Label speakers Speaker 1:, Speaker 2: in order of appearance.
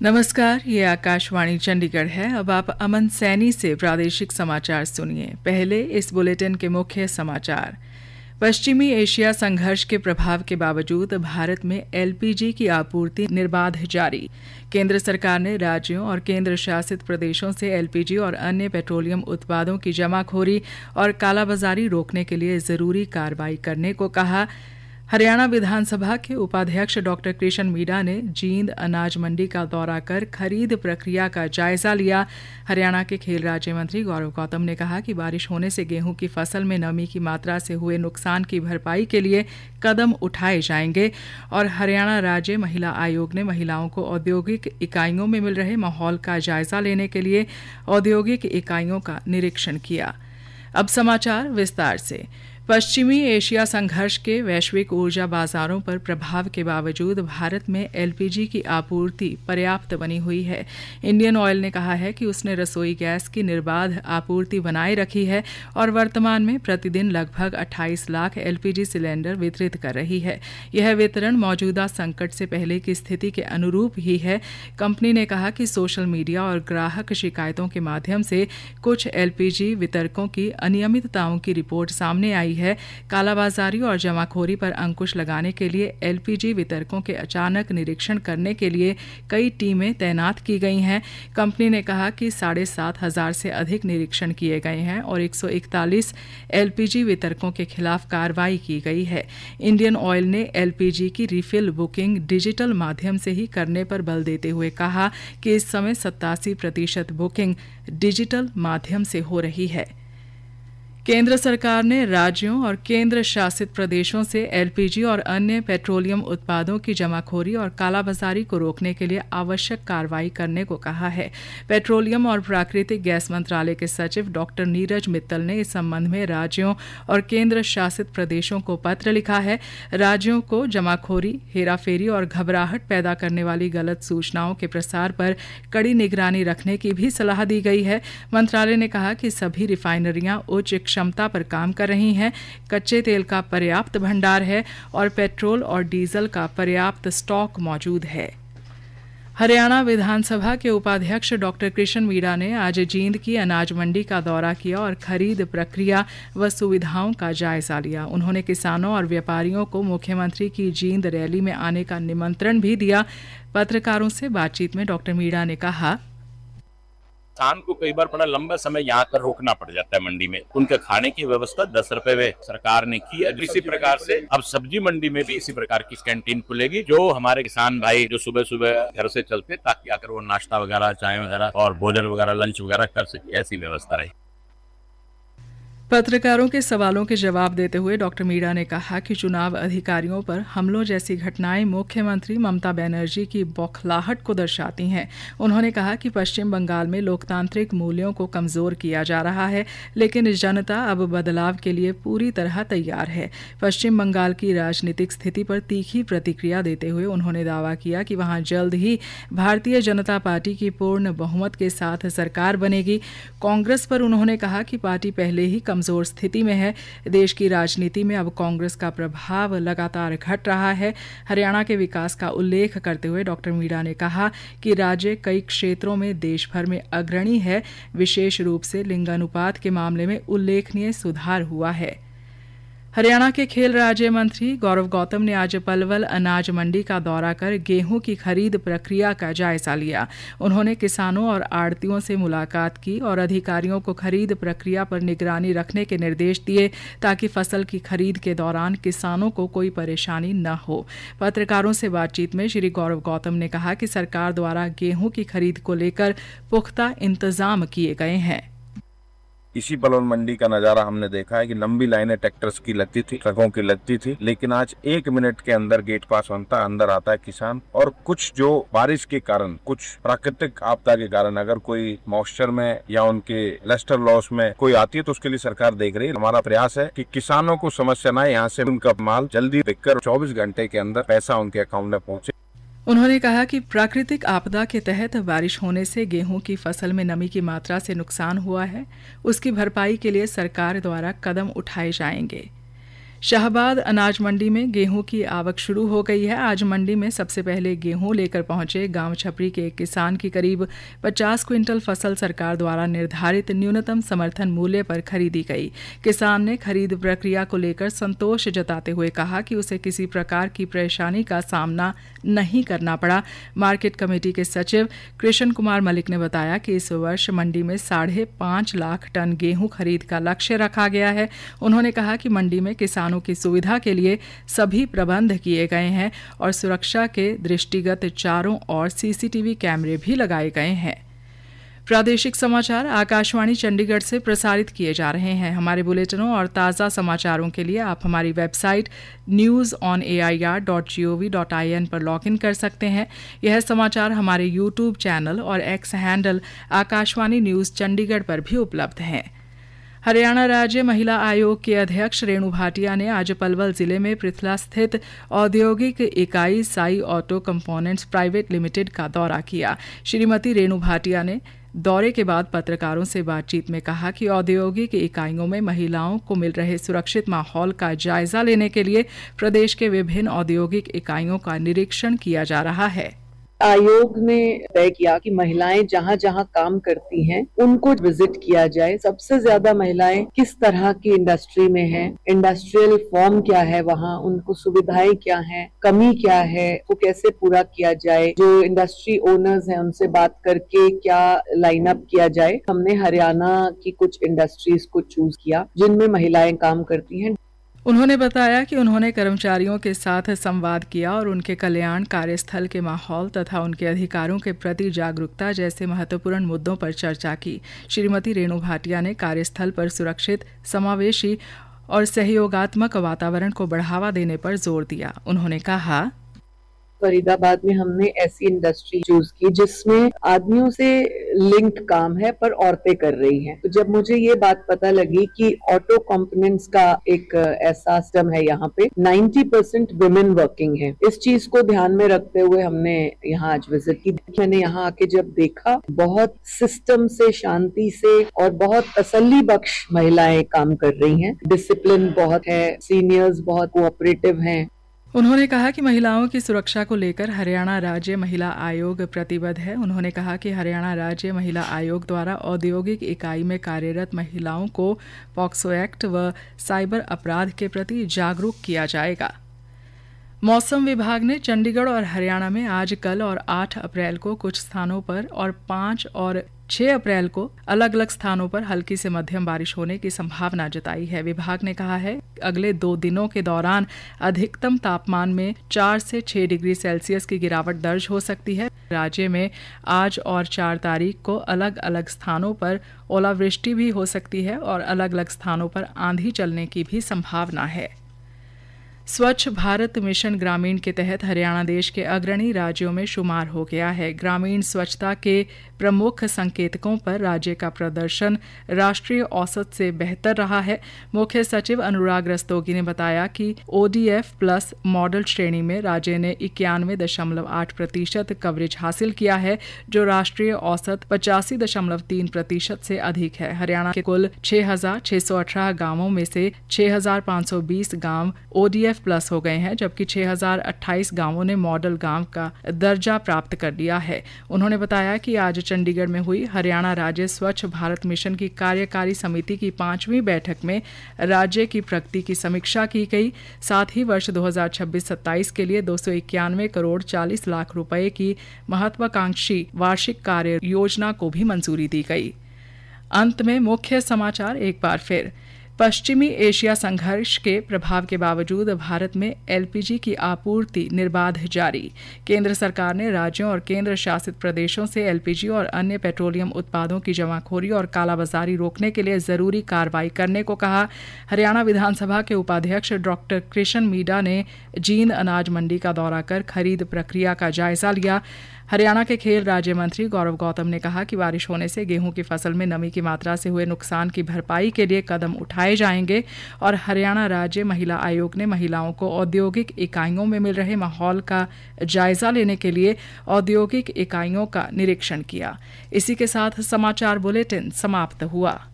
Speaker 1: नमस्कार, ये आकाशवाणी चंडीगढ़ है। अब आप अमन सैनी से प्रादेशिक समाचार सुनिए। पहले इस बुलेटिन के मुख्य समाचार। पश्चिमी एशिया संघर्ष के प्रभाव के बावजूद भारत में एलपीजी की आपूर्ति निर्बाध जारी। केंद्र सरकार ने राज्यों और केंद्र शासित प्रदेशों से एलपीजी और अन्य पेट्रोलियम उत्पादों की जमाखोरी और कालाबाजारी रोकने के लिए जरूरी कार्रवाई करने को कहा। हरियाणा विधानसभा के उपाध्यक्ष डॉक्टर कृष्ण मीणा ने जींद अनाज मंडी का दौरा कर खरीद प्रक्रिया का जायजा लिया। हरियाणा के खेल राज्य मंत्री गौरव गौतम ने कहा कि बारिश होने से गेहूं की फसल में नमी की मात्रा से हुए नुकसान की भरपाई के लिए कदम उठाए जाएंगे। और हरियाणा राज्य महिला आयोग ने महिलाओं को औद्योगिक इकाइयों में मिल रहे माहौल का जायजा लेने के लिए औद्योगिक इकाइयों का निरीक्षण किया। अब समाचार विस्तार से। पश्चिमी एशिया संघर्ष के वैश्विक ऊर्जा बाजारों पर प्रभाव के बावजूद भारत में एलपीजी की आपूर्ति पर्याप्त बनी हुई है। इंडियन ऑयल ने कहा है कि उसने रसोई गैस की निर्बाध आपूर्ति बनाए रखी है और वर्तमान में प्रतिदिन लगभग 28 लाख एलपीजी सिलेंडर वितरित कर रही है। यह वितरण मौजूदा संकट से पहले की स्थिति के अनुरूप ही है। कंपनी ने कहा कि सोशल मीडिया और ग्राहक शिकायतों के माध्यम से कुछ एलपीजी वितरकों की अनियमितताओं की रिपोर्ट सामने आई है। कालाबाजारी और जमाखोरी पर अंकुश लगाने के लिए एलपीजी वितरकों के अचानक निरीक्षण करने के लिए कई टीमें तैनात की गई हैं। कंपनी ने कहा कि 7,500 से अधिक निरीक्षण किए गए हैं और 141 एलपीजी वितरकों के खिलाफ कार्रवाई की गई है। इंडियन ऑयल ने एलपीजी की रिफिल बुकिंग डिजिटल माध्यम से ही करने पर बल देते हुए कहा कि इस समय 87% बुकिंग डिजिटल माध्यम से हो रही है। केंद्र सरकार ने राज्यों और केंद्र शासित प्रदेशों से एलपीजी और अन्य पेट्रोलियम उत्पादों की जमाखोरी और कालाबाजारी को रोकने के लिए आवश्यक कार्रवाई करने को कहा है। पेट्रोलियम और प्राकृतिक गैस मंत्रालय के सचिव डॉक्टर नीरज मित्तल ने इस संबंध में राज्यों और केंद्र शासित प्रदेशों को पत्र लिखा है। राज्यों को जमाखोरी, हेराफेरी और घबराहट पैदा करने वाली गलत सूचनाओं के प्रसार पर कड़ी निगरानी रखने की भी सलाह दी गई है। मंत्रालय ने कहा कि सभी रिफाइनरियां उच्च क्षमता पर काम कर रही हैं, कच्चे तेल का पर्याप्त भंडार है और पेट्रोल और डीजल का पर्याप्त स्टॉक मौजूद है। हरियाणा विधानसभा के उपाध्यक्ष डॉक्टर कृष्ण मीणा ने आज जींद की अनाज मंडी का दौरा किया और खरीद प्रक्रिया व सुविधाओं का जायजा लिया। उन्होंने किसानों और व्यापारियों को मुख्यमंत्री की जींद रैली में आने का निमंत्रण भी दिया। पत्रकारों से बातचीत में डॉक्टर मीणा ने कहा,
Speaker 2: किसान को कई बार बड़ा लंबा समय यहाँ पर रोकना पड़ जाता है मंडी में। उनके खाने की व्यवस्था 10 रुपए में सरकार ने की। इसी प्रकार से अब सब्जी मंडी में भी इसी प्रकार की कैंटीन खुलेगी, जो हमारे किसान भाई जो सुबह सुबह घर से चलते ताकि आकर वो नाश्ता वगैरह, चाय वगैरह और भोजन वगैरह, लंच वगैरह कर सके, ऐसी व्यवस्था रही।
Speaker 1: पत्रकारों के सवालों के जवाब देते हुए डॉक्टर मीणा ने कहा कि चुनाव अधिकारियों पर हमलों जैसी घटनाएं मुख्यमंत्री ममता बनर्जी की बौखलाहट को दर्शाती हैं। उन्होंने कहा कि पश्चिम बंगाल में लोकतांत्रिक मूल्यों को कमजोर किया जा रहा है, लेकिन जनता अब बदलाव के लिए पूरी तरह तैयार है। पश्चिम बंगाल की राजनीतिक स्थिति पर तीखी प्रतिक्रिया देते हुए उन्होंने दावा किया कि वहां जल्द ही भारतीय जनता पार्टी की पूर्ण बहुमत के साथ सरकार बनेगी। कांग्रेस पर उन्होंने कहा कि पार्टी पहले ही कमजोर स्थिति में है। देश की राजनीति में अब कांग्रेस का प्रभाव लगातार घट रहा है। हरियाणा के विकास का उल्लेख करते हुए डॉक्टर मीणा ने कहा कि राज्य कई क्षेत्रों में देश भर में अग्रणी है। विशेष रूप से लिंगानुपात के मामले में उल्लेखनीय सुधार हुआ है। हरियाणा के खेल राज्य मंत्री गौरव गौतम ने आज पलवल अनाज मंडी का दौरा कर गेहूं की खरीद प्रक्रिया का जायजा लिया। उन्होंने किसानों और आढ़तियों से मुलाकात की और अधिकारियों को खरीद प्रक्रिया पर निगरानी रखने के निर्देश दिए ताकि फसल की खरीद के दौरान किसानों को कोई परेशानी न हो। पत्रकारों से बातचीत में श्री गौरव गौतम ने कहा कि सरकार द्वारा गेहूं की खरीद को लेकर पुख्ता इंतजाम किए गए हैं।
Speaker 3: इसी पलवल मंडी का नजारा हमने देखा है कि लंबी लाइनें ट्रैक्टर्स की लगती थी, ट्रकों की लगती थी, लेकिन आज 1 मिनट के अंदर गेट पास बनता है, अंदर आता है किसान। और कुछ जो बारिश के कारण, कुछ प्राकृतिक आपदा के कारण अगर कोई मॉइस्चर में या उनके लस्टर लॉस में कोई आती है तो उसके लिए सरकार देख रही है। हमारा प्रयास है कि किसानों को समस्या न आए, यहाँ से उनका माल जल्दी बिककर 24 घंटे के अंदर पैसा उनके अकाउंट में पहुंचे।
Speaker 1: उन्होंने कहा कि प्राकृतिक आपदा के तहत बारिश होने से गेहूं की फसल में नमी की मात्रा से नुकसान हुआ है, उसकी भरपाई के लिए सरकार द्वारा कदम उठाए जाएंगे। शाहबाद अनाज मंडी में गेहूं की आवक शुरू हो गई है। आज मंडी में सबसे पहले गेहूं लेकर पहुंचे गांव छपरी के एक किसान की करीब 50 क्विंटल फसल सरकार द्वारा निर्धारित न्यूनतम समर्थन मूल्य पर खरीदी गई। किसान ने खरीद प्रक्रिया को लेकर संतोष जताते हुए कहा कि उसे किसी प्रकार की परेशानी का सामना नहीं करना पड़ा। मार्केट कमेटी के सचिव कृष्ण कुमार मलिक ने बताया कि इस वर्ष मंडी में 5.5 लाख टन गेहूं खरीद का लक्ष्य रखा गया है। उन्होंने कहा कि मंडी में किसानों की सुविधा के लिए सभी प्रबंध किए गए हैं और सुरक्षा के दृष्टिगत चारों ओर सीसीटीवी कैमरे भी लगाए गए हैं। प्रादेशिक समाचार आकाशवाणी चंडीगढ़ से प्रसारित किए जा रहे हैं। हमारे बुलेटिनों और ताज़ा समाचारों के लिए आप हमारी वेबसाइट newsonair.gov.in पर लॉगिन कर सकते हैं। यह समाचार हमारे यूट्यूब चैनल और X handle Akashvani news Chandigarh पर भी उपलब्ध हैं। हरियाणा राज्य महिला आयोग के अध्यक्ष रेणु भाटिया ने आज पलवल जिले में पृथला स्थित औद्योगिक इकाई Sai auto components private limited का दौरा किया। श्रीमती रेणु भाटिया ने दौरे के बाद पत्रकारों से बातचीत में कहा कि औद्योगिक इकाइयों में महिलाओं को मिल रहे सुरक्षित माहौल का जायजा लेने के लिए प्रदेश के विभिन्न औद्योगिक इकाइयों का निरीक्षण किया जा रहा है।
Speaker 4: आयोग ने तय किया कि महिलाएं जहां जहां काम करती हैं उनको विजिट किया जाए। सबसे ज्यादा महिलाएं किस तरह की इंडस्ट्री में हैं, इंडस्ट्रियल फॉर्म क्या है, वहां उनको सुविधाएं क्या हैं, कमी क्या है, वो कैसे पूरा किया जाए। जो इंडस्ट्री ओनर्स हैं उनसे बात करके क्या लाइन अप किया जाए। हमने हरियाणा की कुछ इंडस्ट्रीज को चूज किया जिनमें महिलाएं काम करती हैं।
Speaker 1: उन्होंने बताया कि उन्होंने कर्मचारियों के साथ संवाद किया और उनके कल्याण, कार्यस्थल के माहौल तथा उनके अधिकारों के प्रति जागरूकता जैसे महत्वपूर्ण मुद्दों पर चर्चा की। श्रीमती रेणु भाटिया ने कार्यस्थल पर सुरक्षित, समावेशी और सहयोगात्मक वातावरण को बढ़ावा देने पर जोर दिया। उन्होंने कहा,
Speaker 4: फरीदाबाद में हमने ऐसी इंडस्ट्री चूज की जिसमें आदमियों से लिंक काम है पर औरतें कर रही हैं। तो जब मुझे ये बात पता लगी कि ऑटो कंपोनेंट्स का एक ऐसा सिस्टम है यहाँ पे 90% वुमेन वर्किंग है, इस चीज को ध्यान में रखते हुए हमने यहाँ आज विजिट की। मैंने यहाँ आके जब देखा बहुत सिस्टम से, शांति से और बहुत तसल्ली बख्श महिलाएं काम कर रही हैं। डिसिप्लिन बहुत है, सीनियर्स बहुत कोऑपरेटिव हैं।
Speaker 1: उन्होंने कहा कि महिलाओं की सुरक्षा को लेकर हरियाणा राज्य महिला आयोग प्रतिबद्ध है। उन्होंने कहा कि हरियाणा राज्य महिला आयोग द्वारा औद्योगिक इकाई में कार्यरत महिलाओं को पॉक्सो एक्ट व साइबर अपराध के प्रति जागरूक किया जाएगा। मौसम विभाग ने चंडीगढ़ और हरियाणा में आज, कल और 8 अप्रैल को कुछ स्थानों पर और 5 और 6 अप्रैल को अलग अलग स्थानों पर हल्की से मध्यम बारिश होने की संभावना जताई है। विभाग ने कहा है अगले 2 दिनों के दौरान अधिकतम तापमान में 4 से 6 डिग्री सेल्सियस की गिरावट दर्ज हो सकती है। राज्य में आज और 4 तारीख को अलग अलग स्थानों पर ओलावृष्टि भी हो सकती है और अलग अलग स्थानों पर आंधी चलने की भी संभावना है। स्वच्छ भारत मिशन ग्रामीण के तहत हरियाणा देश के अग्रणी राज्यों में शुमार हो गया है। ग्रामीण स्वच्छता के प्रमुख संकेतकों पर राज्य का प्रदर्शन राष्ट्रीय औसत से बेहतर रहा है। मुख्य सचिव अनुराग रस्तोगी ने बताया कि ODF प्लस मॉडल श्रेणी में राज्य ने 91.8% कवरेज हासिल किया है, जो राष्ट्रीय औसत 85.3% से अधिक है। हरियाणा के कुल 6,618 गांवों में से 6,520 गांव ODF प्लस हो गए हैं, जबकि 6,028 गांवों ने मॉडल गांव का दर्जा प्राप्त कर लिया है। उन्होंने बताया कि आज चंडीगढ़ में हुई हरियाणा राज्य स्वच्छ भारत मिशन की कार्यकारी समिति की 5वीं बैठक में राज्य की प्रगति की समीक्षा की गई। साथ ही वर्ष 2026-27 के लिए 291 करोड़ 40 लाख रुपए की महत्वाकांक्षी वार्षिक कार्य योजना को भी मंजूरी दी गई। अंत में मुख्य समाचार एक बार फिर। पश्चिमी एशिया संघर्ष के प्रभाव के बावजूद भारत में LPG की आपूर्ति निर्बाध जारी। केंद्र सरकार ने राज्यों और केंद्र शासित प्रदेशों से LPG और अन्य पेट्रोलियम उत्पादों की जमाखोरी और कालाबाजारी रोकने के लिए जरूरी कार्रवाई करने को कहा। हरियाणा विधानसभा के उपाध्यक्ष डॉक्टर कृष्ण मीडा ने जींद अनाज मंडी का दौरा कर खरीद प्रक्रिया का जायजा लिया। हरियाणा के खेल राज्य मंत्री गौरव गौतम ने कहा कि बारिश होने से गेहूं की फसल में नमी की मात्रा से हुए नुकसान की भरपाई के लिए कदम उठाए जाएंगे और हरियाणा राज्य महिला आयोग ने महिलाओं को औद्योगिक इकाइयों में मिल रहे माहौल का जायजा लेने के लिए औद्योगिक इकाइयों का निरीक्षण किया। इसी के साथ समाचार बुलेटिन समाप्त हुआ।